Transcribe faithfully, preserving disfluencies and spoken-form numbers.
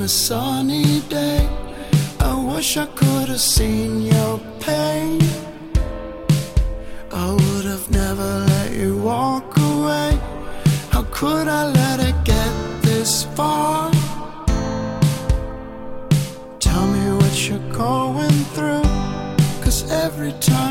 a sunny day. I wish I could have seen your pain. I would have never let you walk away. How could I let it get this far? Tell me what you're going through, 'cause every time